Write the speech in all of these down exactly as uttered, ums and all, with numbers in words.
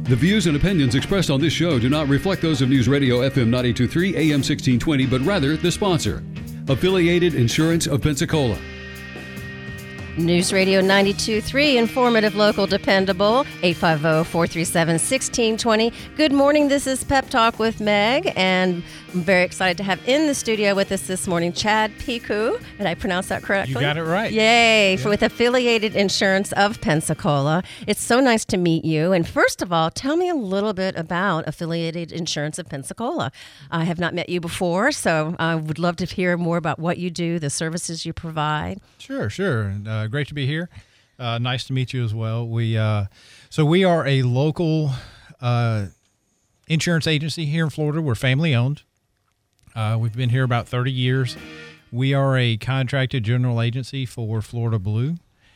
The views and opinions expressed on this show do not reflect those of News Radio F M ninety-two point three A M sixteen twenty, but rather the sponsor, Affiliated Insurance of Pensacola. News Radio ninety-two point three, informative, local, dependable, eight five zero, four three seven, one six two zero. Good morning, this is Pep Talk with Meg, and I'm very excited to have in the studio with us this morning Chad Piku. Did I pronounce that correctly? You got it right. Yay, Yeah. for, with Affiliated Insurance of Pensacola. It's so nice to meet you, and first of all, tell me a little bit about Affiliated Insurance of Pensacola. I have not met you before, so I would love to hear more about what you do, the services you provide. Sure, sure. Uh, great to be here. Uh, nice to meet you as well. We uh, so we are a local uh, insurance agency here in Florida. We're family owned. Uh, we've been here about thirty years. We are a contracted general agency for Florida Blue,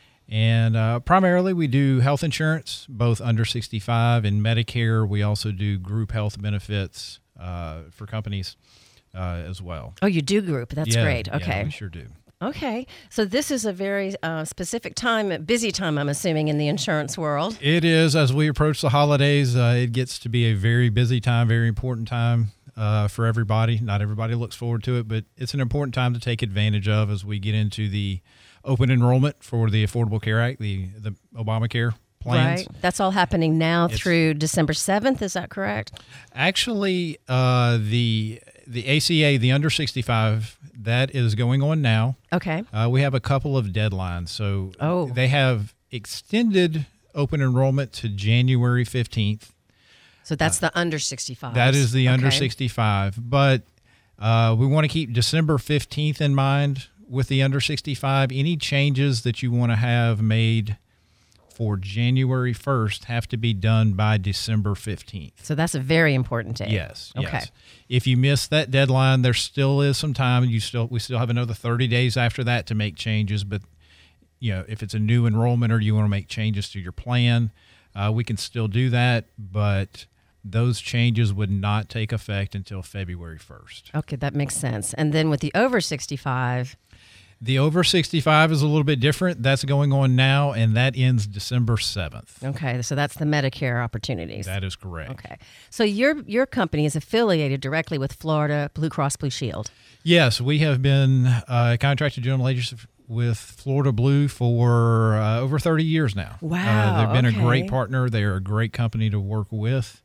and uh, primarily we do health insurance, both under sixty-five and Medicare. We also do group health benefits uh, for companies uh, as well. Oh, you do group. That's Yeah, great. yeah, Okay. we sure do. Okay. So this is a very uh, specific time, busy time, I'm assuming, in the insurance world. It is. As we approach the holidays, uh, it gets to be a very busy time, very important time uh, for everybody. Not everybody looks forward to it, but it's an important time to take advantage of as we get into the open enrollment for the Affordable Care Act, the, the Obamacare plans. Right. That's all happening now It's- through December seventh. Is that correct? Actually, uh, the the A C A, the under sixty-five, that is going on now. Okay. Uh, we have a couple of deadlines. So Oh. they have extended open enrollment to January fifteenth. So that's the under sixty-five. That is the under Okay. sixty-five. But uh, we want to keep December fifteenth in mind with the under sixty-five. Any changes that you want to have made for January first have to be done by December fifteenth. So that's a very important day. Yes. Okay. Yes. If you miss that deadline, there still is some time. You still we still have another thirty days after that to make changes. But you know, if it's a new enrollment or you want to make changes to your plan, uh, we can still do that. But those changes would not take effect until February first. Okay, that makes sense. And then with the over sixty-five, The over sixty-five is a little bit different. That's going on now, and that ends December seventh. okay, so that's the Medicare opportunities. That is correct. Okay. So your your company is affiliated directly with Florida Blue Cross Blue Shield. Yes, we have been uh, contracted general agency with Florida Blue for uh, over thirty years now. Wow, Uh, they've been okay. a great partner. They are a great company to work with.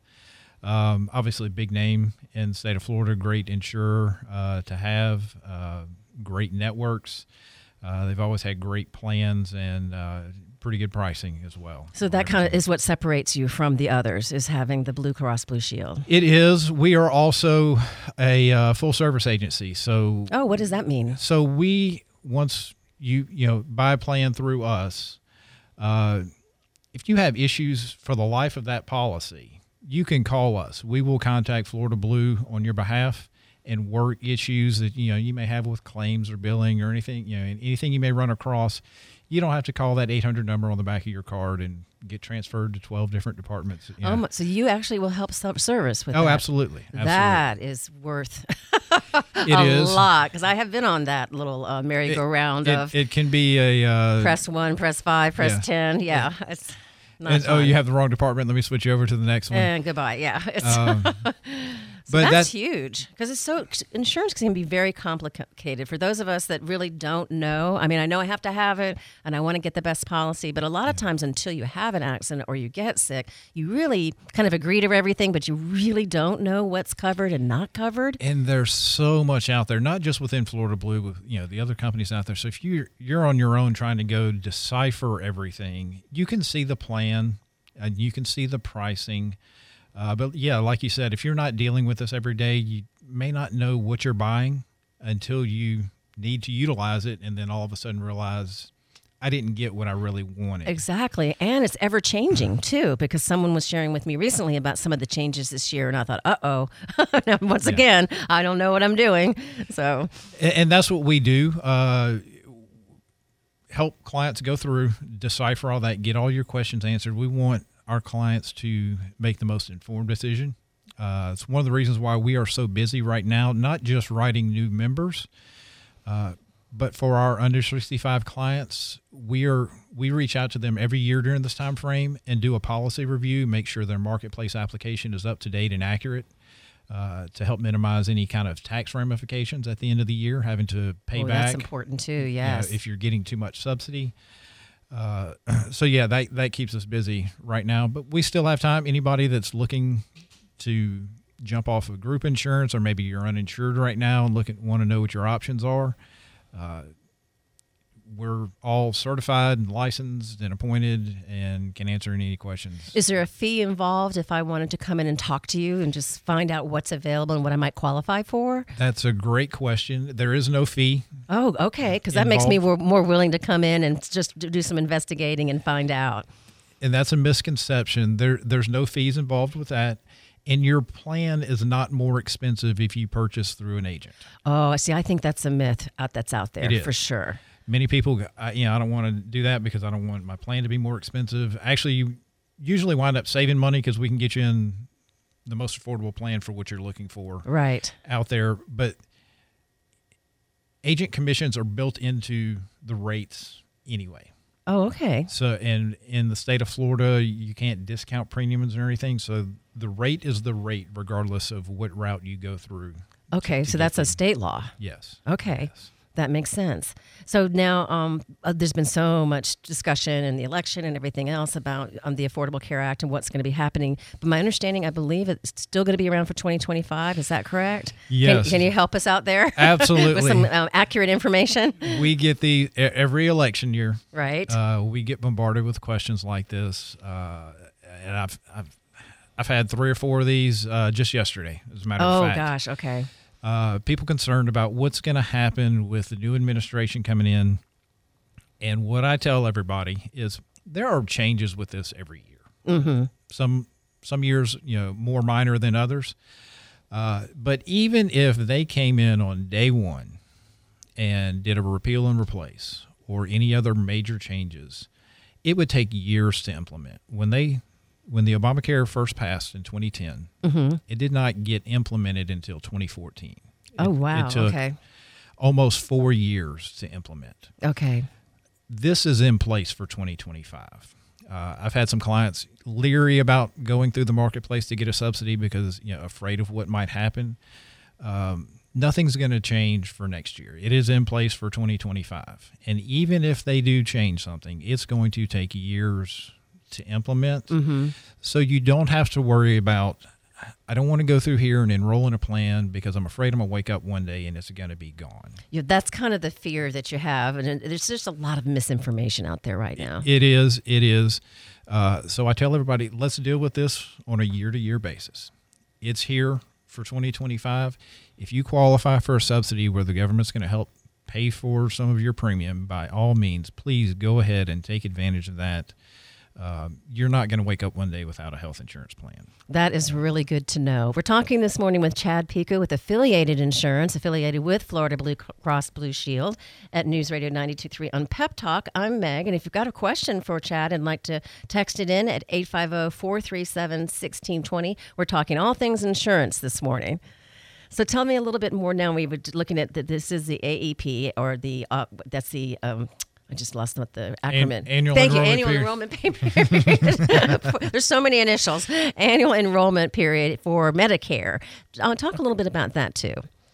Um, obviously, a big name in the state of Florida, great insurer uh, to have, uh, great networks. Uh, they've always had great plans and uh, pretty good pricing as well. So that kind of is what separates you from the others, is having the Blue Cross Blue Shield. It is. We are also a uh, full service agency. So Oh, what does that mean? So we, once you you know buy a plan through us, uh, if you have issues for the life of that policy, you can call us. We will contact Florida Blue on your behalf and work issues that you know you may have with claims or billing or anything you know anything you may run across. You don't have to call that eight hundred number on the back of your card and get transferred to twelve different departments. You know. Um, so you actually will help sub- service with oh, that. absolutely, absolutely. That is worth It a is. lot, because I have been on that little uh, merry-go-round It, of it can be a uh, press one, press five, press yeah. ten. Yeah, it's not and, oh, fun. you have the wrong department. Let me switch you over to the next one. And goodbye. Yeah, it's, Um, so but that's that's huge, because it's so insurance can be very complicated for those of us that really don't know. I mean, I know I have to have it, and I want to get the best policy, but a lot of times until you have an accident or you get sick, you really kind of agree to everything, but you really don't know what's covered and not covered. And there's so much out there, not just within Florida Blue, with you know the other companies out there. So if you you're on your own trying to go decipher everything, you can see the plan and you can see the pricing. Uh, but yeah, like you said, if you're not dealing with this every day, you may not know what you're buying until you need to utilize it, and then all of a sudden realize I didn't get what I really wanted. Exactly. And it's ever changing too, because someone was sharing with me recently about some of the changes this year, and I thought, uh-oh, once Yeah. again, I don't know what I'm doing. So And, and that's what we do. Uh, help clients go through, decipher all that, get all your questions answered. We want our clients to make the most informed decision. Uh, it's one of the reasons why we are so busy right now, not just writing new members, uh, But for our under sixty-five clients, we are we reach out to them every year during this time frame and do a policy review, make sure their marketplace application is up to date and accurate, uh, to help minimize any kind of tax ramifications at the end of the year, having to pay oh, back. That's important too. Yes, you know, if you're getting too much subsidy. Uh, so yeah, that that keeps us busy right now. But we still have time. Anybody that's looking to jump off of group insurance, or maybe you're uninsured right now and look at want to know what your options are. Uh, we're all certified and licensed and appointed and can answer any questions. Is there a fee involved if I wanted to come in and talk to you and just find out what's available and what I might qualify for? That's a great question. There is no fee. Oh, okay, because that makes me more, more willing to come in and just do some investigating and find out. And that's a misconception. There, there's no fees involved with that. And your plan is not more expensive if you purchase through an agent. Oh, see, I think that's a myth out that's out there It is. for sure. Many people, I, you know, I don't want to do that because I don't want my plan to be more expensive. Actually, you usually wind up saving money because we can get you in the most affordable plan for what you're looking for right out there. But agent commissions are built into the rates anyway. Oh, okay. So, and in the state of Florida, you can't discount premiums or anything. So the rate is the rate regardless of what route you go through. Okay, so that's a state law. Yes. Okay. Yes. That makes sense. So now um, uh, there's been so much discussion in the election and everything else about um, the Affordable Care Act and what's going to be happening. But my understanding, I believe it's still going to be around for twenty twenty-five. Is that correct? Yes. Can, can you help us out there? Absolutely. With some um, accurate information? We get the every election year. Right. Uh, we get bombarded with questions like this. Uh, and I've, I've, I've had three or four of these uh, just yesterday, as a matter oh, of fact. Oh, gosh. Okay. Uh, people concerned about what's going to happen with the new administration coming in. And what I tell everybody is there are changes with this every year. Mm-hmm. Some some years, you know, more minor than others. Uh, but even if they came in on day one and did a repeal and replace or any other major changes, it would take years to implement. When they When the Obamacare first passed in twenty ten, mm-hmm. it did not get implemented until twenty fourteen. Oh, it, wow. It took okay. almost four years to implement. Okay. This is in place for twenty twenty-five. Uh, I've had some clients leery about going through the marketplace to get a subsidy because, you know, afraid of what might happen. Um, nothing's going to change for next year. It is in place for twenty twenty-five. And even if they do change something, it's going to take years to implement. Mm-hmm. So you don't have to worry about, I don't want to go through here and enroll in a plan because I'm afraid I'm going to wake up one day and it's going to be gone. Yeah, that's kind of the fear that you have. And there's just a lot of misinformation out there right now. It is. It is. Uh, so I tell everybody, let's deal with this on a year-to-year basis. It's here for twenty twenty-five. If you qualify for a subsidy where the government's going to help pay for some of your premium, by all means, please go ahead and take advantage of that. Uh, you're not going to wake up one day without a health insurance plan. That is really good to know. We're talking this morning with Chad Pico with Affiliated Insurance, affiliated with Florida Blue Cross Blue Shield at News Radio ninety-two point three on Pep Talk. I'm Meg, and if you've got a question for Chad and like to text it in at eight five zero, four three seven, one six two zero, we're talking all things insurance this morning. So tell me a little bit more now. We were looking at that. This is the A E P, or the uh, that's the um, I just lost what the acronym. An- annual Thank you, enrollment annual period. enrollment period. There's so many initials. Annual enrollment period for Medicare. I'll talk a little bit about that too.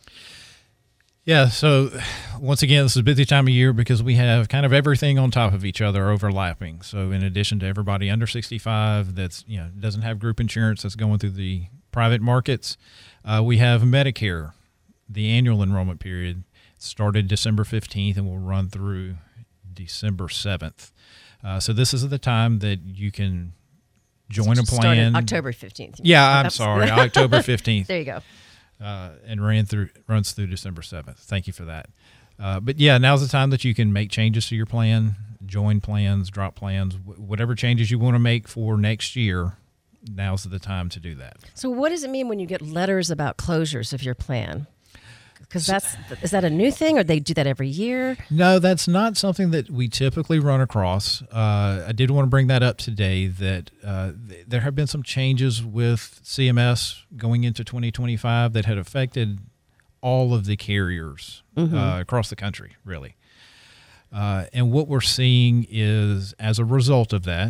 Yeah, so once again, this is a busy time of year because we have kind of everything on top of each other overlapping. So in addition to everybody under sixty-five that's, you know, doesn't have group insurance that's going through the private markets, uh, we have Medicare. The annual enrollment period started December fifteenth and will run through December seventh. Uh, so this is the time that you can join a plan. Started October fifteenth. Yeah, I'm sorry, October fifteenth. There you go. Uh, and ran through runs through December seventh. Thank you for that. Uh, but yeah, now's the time that you can make changes to your plan, join plans, drop plans, wh- whatever changes you want to make for next year. Now's the time to do that. So what does it mean when you get letters about closures of your plan? Because that's is that a new thing, or they do that every year? No, that's not something that we typically run across. Uh, I did want to bring that up today, that uh, th- there have been some changes with C M S going into twenty twenty-five that had affected all of the carriers Mm-hmm. uh, across the country, really. Uh, and what we're seeing is, as a result of that,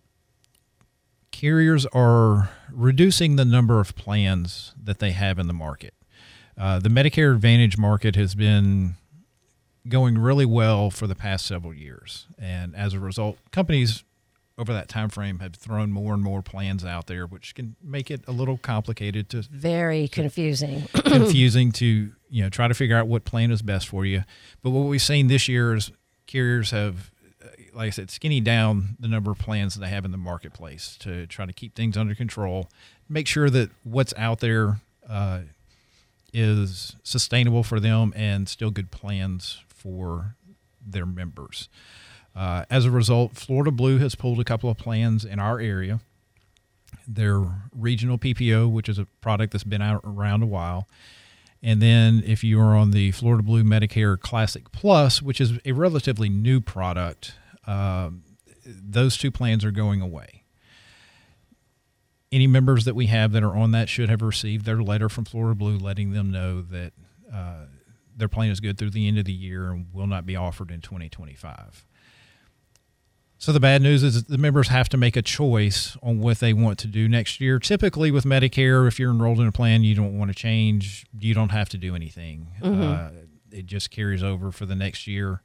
carriers are reducing the number of plans that they have in the market. Uh, the Medicare Advantage market has been going really well for the past several years. And as a result, companies over that time frame have thrown more and more plans out there, which can make it a little complicated to Very confusing. confusing to, you know, try to figure out what plan is best for you. But what we've seen this year is carriers have, like I said, skinny down the number of plans that they have in the marketplace to try to keep things under control, make sure that what's out there uh, is sustainable for them and still good plans for their members. Uh, as a result, Florida Blue has pulled a couple of plans in our area. Their regional P P O, which is a product that's been out around a while. And then if you are on the Florida Blue Medicare Classic Plus, which is a relatively new product, um, those two plans are going away. Any members that we have that are on that should have received their letter from Florida Blue letting them know that uh, their plan is good through the end of the year and will not be offered in twenty twenty-five. So the bad news is that the members have to make a choice on what they want to do next year. Typically with Medicare, if you're enrolled in a plan you don't want to change, you don't have to do anything. Mm-hmm. Uh, it just carries over for the next year.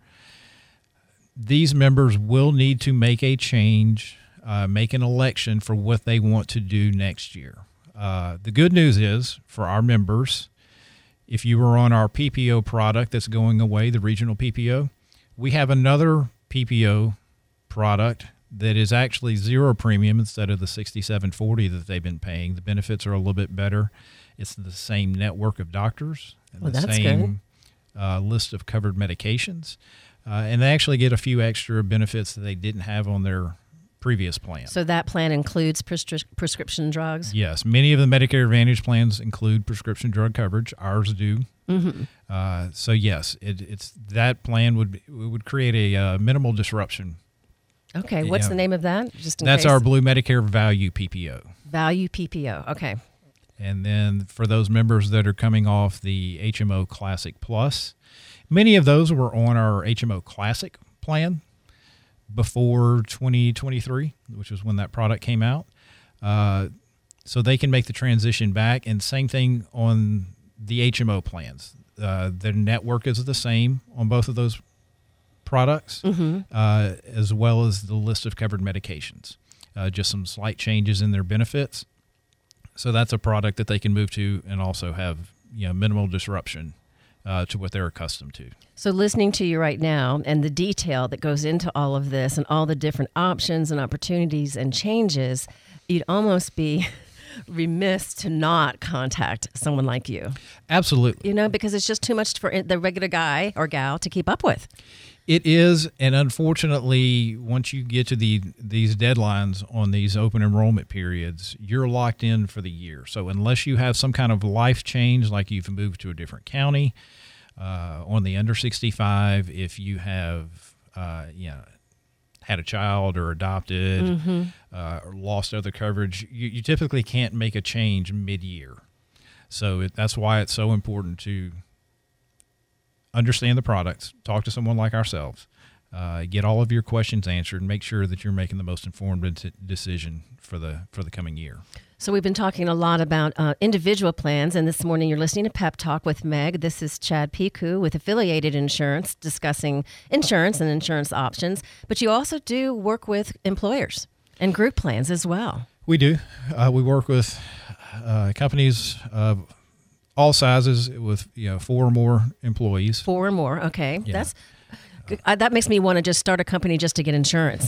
These members will need to make a change, uh, make an election for what they want to do next year. Uh, the good news is for our members, if you were on our P P O product that's going away, the regional P P O, we have another P P O product that is actually zero premium instead of the sixty-seven forty that they've been paying. The benefits are a little bit better. It's the same network of doctors and Well, the that's same uh, list of covered medications. Uh, and they actually get a few extra benefits that they didn't have on their previous plan. So that plan includes prescri- prescription drugs? Yes, many of the Medicare Advantage plans include prescription drug coverage. Ours do. Mm-hmm. Uh, so yes, it, it's that plan would be, would create a uh, minimal disruption. Okay, what's Yeah. the name of that? Just in That's case. our Blue Medicare Value P P O. Value P P O. Okay. And then for those members that are coming off the H M O Classic Plus, many of those were on our H M O Classic plan before twenty twenty-three, which was when that product came out. Uh, so they can make the transition back. And same thing on the H M O plans. Uh, their network is the same on both of those products, Mm-hmm. uh, as well as the list of covered medications. Uh, just some slight changes in their benefits. So that's a product that they can move to and also have, you know, minimal disruption uh, to what they're accustomed to. So listening to you right now and the detail that goes into all of this and all the different options and opportunities and changes, you'd almost be remiss to not contact someone like you, Absolutely. you know, because it's just too much for the regular guy or gal to keep up with. It is, and unfortunately, once you get to the these deadlines on these open enrollment periods, you're locked in for the year. So unless you have some kind of life change, like you've moved to a different county, uh, on the under sixty-five, if you have, uh, you know, had a child or adopted, Mm-hmm. uh, or lost other coverage, you, you typically can't make a change mid-year. So it, that's why it's so important to understand the products, talk to someone like ourselves, uh, get all of your questions answered, and make sure that you're making the most informed t- decision for the for the coming year. So we've been talking a lot about uh, individual plans, and this morning you're listening to Pep Talk with Meg. This is Chad Piku with Affiliated Insurance, discussing insurance and insurance options. But you also do work with employers and group plans as well. We do. Uh, we work with uh, companies of all sizes with, you know, four or more employees. Four or more. Okay, Yeah. that's uh, that makes me want to just start a company just to get insurance.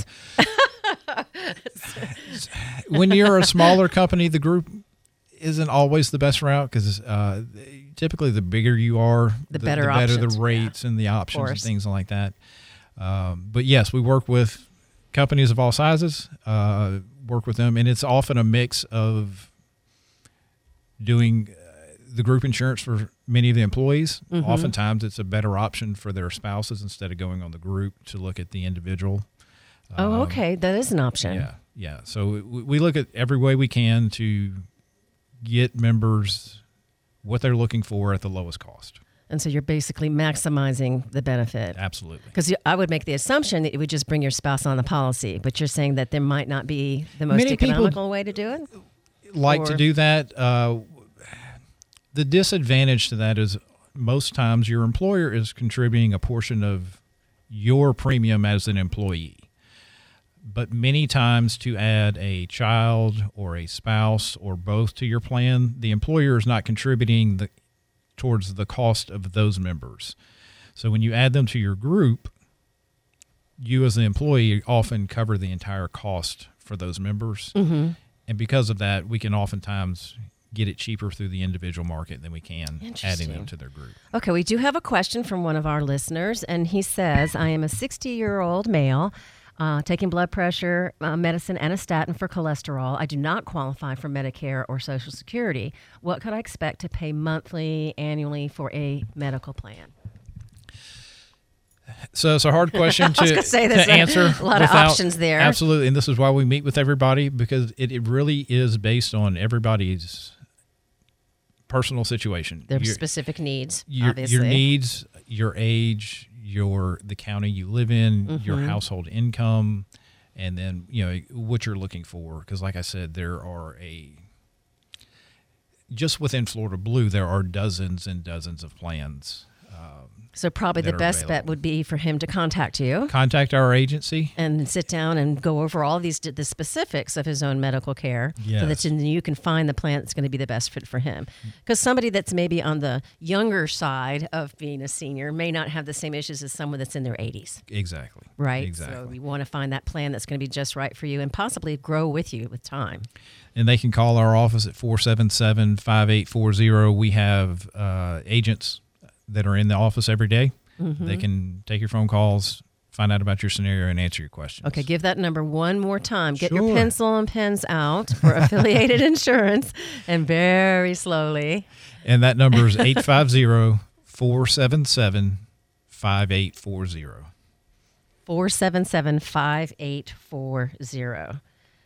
When you're a smaller company, the group isn't always the best route because uh, typically the bigger you are, The better the, better options, the rates and the options and course. things like that. Um, but yes, we work with companies of all sizes, uh, work with them, and it's often a mix of doing uh, the group insurance for many of the employees. Mm-hmm. Oftentimes it's a better option for their spouses instead of going on the group to look at the individual. Oh, Um, okay, that is an option. Yeah, yeah. So we, we look at every way we can to get members what they're looking for at the lowest cost. And so you're basically maximizing the benefit. Absolutely. Because I would make the assumption that it would just bring your spouse on the policy, but you're saying that there might not be the most Many economical way to do it? Like or? to do that. Uh, the disadvantage to that is most times your employer is contributing a portion of your premium as an employee. But many times to add a child or a spouse or both to your plan, the employer is not contributing the towards the cost of those members. So when you add them to your group, you as an employee often cover the entire cost for those members. Mm-hmm. And because of that, we can oftentimes get it cheaper through the individual market than we can adding them to their group. Okay, we do have a question from one of our listeners, and he says, I am a sixty-year-old male uh, taking blood pressure uh, medicine and a statin for cholesterol. I do not qualify for Medicare or Social Security. What could I expect to pay monthly, annually for a medical plan? So it's a hard question to, to say, to answer. A lot without, of options there. Absolutely, and this is why we meet with everybody, because it, it really is based on everybody's personal situation. Their your, specific needs, your, obviously. Your needs, your age, your the county you live in, Mm-hmm. your household income, and then you know what you're looking for. Because, like I said, there are a just within Florida Blue, there are dozens and dozens of plans. Um, So probably the best available. bet would be for him to contact you. Contact our agency. And sit down and go over all these the specifics of his own medical care, Yes. so that you can find the plan that's going to be the best fit for him. Because somebody that's maybe on the younger side of being a senior may not have the same issues as someone that's in their eighties. Exactly. Right? Exactly. So you want to find that plan that's going to be just right for you and possibly grow with you with time. And they can call our office at four seven seven, five eight four zero. We have uh, agents that are in the office every day. Mm-hmm. They can take your phone calls, find out about your scenario, and answer your questions. Okay, give that number one more time. Get Sure. your pencil and pens out for Affiliated Insurance, and very slowly. And that number is eight five zero, four seven seven, five eight four zero. four seven seven, five eight four zero.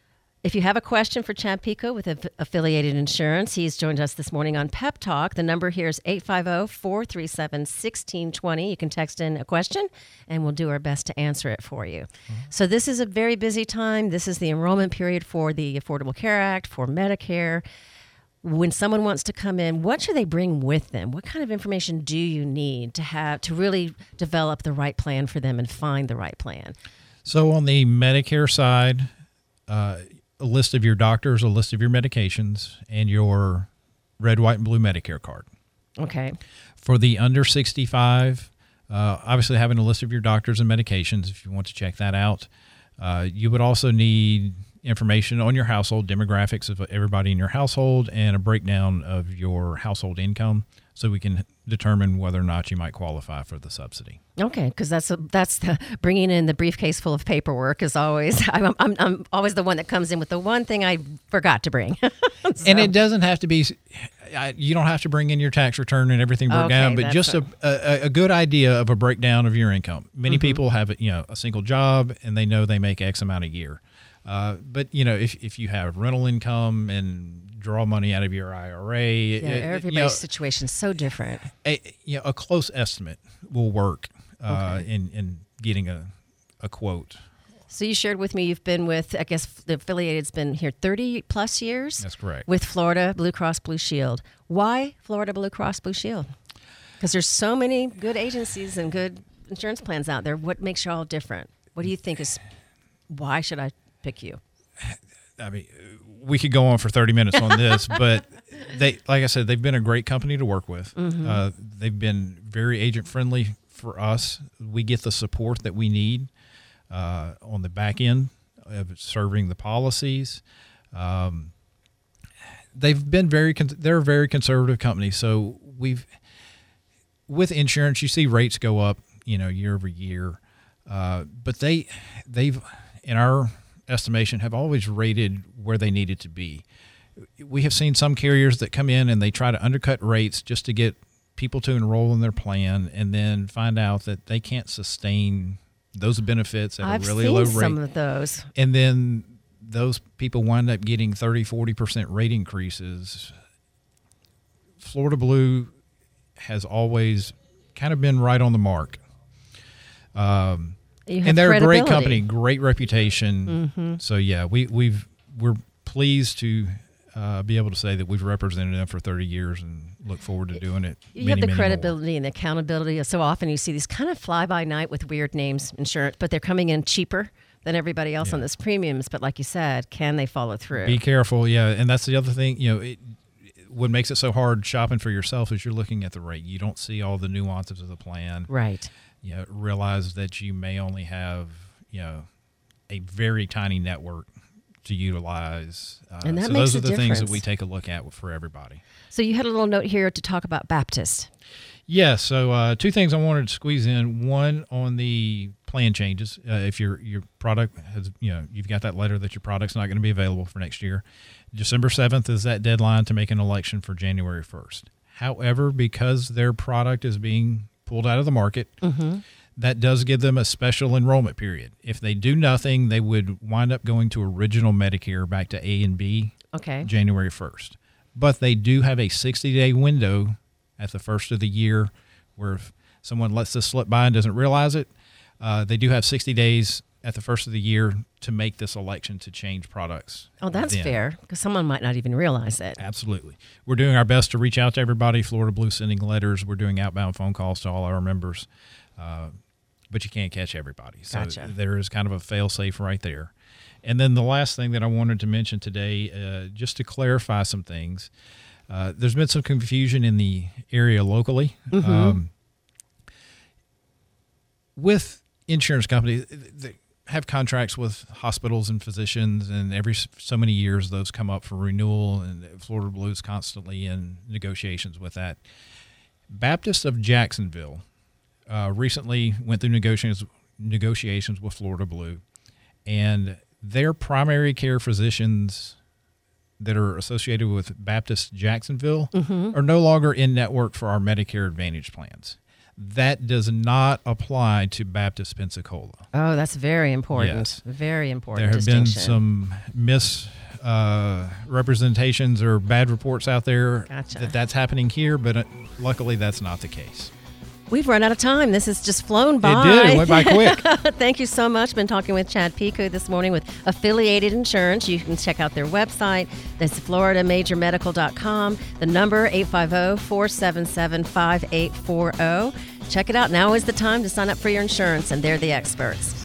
If you have a question for Chad Pico with Aff- Affiliated Insurance, he's joined us this morning on Pep Talk. The number here is eight five zero, four three seven, one six two zero. You can text in a question, and we'll do our best to answer it for you. Mm-hmm. So this is a very busy time. This is the enrollment period for the Affordable Care Act, for Medicare. When someone wants to come in, what should they bring with them? What kind of information do you need to have to really develop the right plan for them and find the right plan? So on the Medicare side, uh, a list of your doctors, a list of your medications, and your red, white, and blue Medicare card. Okay. For the under sixty-five, uh, obviously having a list of your doctors and medications if you want to check that out. Uh, you would also need information on your household, demographics of everybody in your household, and a breakdown of your household income so we can determine whether or not you might qualify for the subsidy. Okay, because that's a, that's the bringing in the briefcase full of paperwork is always I'm, I'm I'm always the one that comes in with the one thing I forgot to bring. So. And it doesn't have to be. You don't have to bring in your tax return and everything broke Okay, down, but that's just a, a a good idea of a breakdown of your income. Many Mm-hmm. people have you know a single job and they know they make X amount a year, uh, but you know if if you have rental income and draw money out of your I R A. Yeah, it- it- everybody's you know, situation is so different. a, you know, a close estimate will work uh, Okay. in in getting a a quote. So you shared with me you've been with, I guess the Affiliated's been here thirty plus years. That's correct. With Florida Blue Cross Blue Shield. Why Florida Blue Cross Blue Shield? Because there's so many good agencies and good insurance plans out there. What makes you all different? What do you think is, why should I pick you? I mean, we could go on for thirty minutes on this, but they, like I said, they've been a great company to work with. Mm-hmm. Uh, they've been very agent friendly for us. We get the support that we need uh, on the back end of serving the policies. Um, they've been very, con- they're a very conservative company. So we've, with insurance, you see rates go up, you know, year over year. Uh, but they, they've, in our estimation, have always rated where they needed to be. We have seen some carriers that come in and they try to undercut rates just to get people to enroll in their plan and then find out that they can't sustain those benefits at I've a really seen low rate. some of those. And then those people wind up getting thirty, forty percent rate increases Florida Blue has always kind of been right on the mark. Um, You have and they're a great credibility. company, great reputation. Mm-hmm. So yeah, we we've we're pleased to uh, be able to say that we've represented them for thirty years and look forward to doing it. You many, have the many credibility and the accountability. So often you see these kind of fly by night with weird names, insurance, but they're coming in cheaper than everybody else Yeah. on this premiums. But like you said, can they follow through? more. Be careful, yeah, and that's the other thing. You know, it, what makes it so hard shopping for yourself is you're looking at the rate. You don't see all the nuances of the plan. Right. You know, realize that you may only have you know a very tiny network to utilize. Uh, And that so makes those are a the things that difference. we take a look at for everybody. So you had a little note here to talk about Baptist. Yeah, so uh, two things I wanted to squeeze in. One on the plan changes. Uh, if your your product has, you know, you've got that letter that your product's not going to be available for next year. December seventh is that deadline to make an election for January first. However, because their product is being pulled out of the market, Mm-hmm. that does give them a special enrollment period. If they do nothing, they would wind up going to original Medicare back to A and B Okay. January first. But they do have a sixty-day window at the first of the year where if someone lets this slip by and doesn't realize it, uh, they do have sixty days at the first of the year to make this election to change products. Oh, that's then. fair because someone might not even realize it. Absolutely. We're doing our best to reach out to everybody. Florida Blue sending letters. We're doing outbound phone calls to all our members. Uh, but you can't catch everybody. So Gotcha. there is kind of a fail-safe right there. And then the last thing that I wanted to mention today, uh, just to clarify some things, uh, there's been some confusion in the area locally. Mm-hmm. Um, with insurance companies, they have contracts with hospitals and physicians, and every so many years those come up for renewal, and Florida Blue is constantly in negotiations with that. Baptist of Jacksonville uh, recently went through negotiations negotiations with Florida Blue, and their primary care physicians that are associated with Baptist Jacksonville Mm-hmm. are no longer in network for our Medicare Advantage plans. That does not apply to Baptist Pensacola. Oh, that's very important. Yes. Very important. There have been distinction. some mis uh, representations or bad reports out there Gotcha. that that's happening here, but uh, luckily that's not the case. We've run out of time. This has just flown by. It did. It went by quick. Thank you so much. Been talking with Chad Pico this morning with Affiliated Insurance. You can check out their website. That's florida major medical dot com. The number eight five zero, four seven seven, five eight four zero. Check it out. Now is the time to sign up for your insurance, and they're the experts.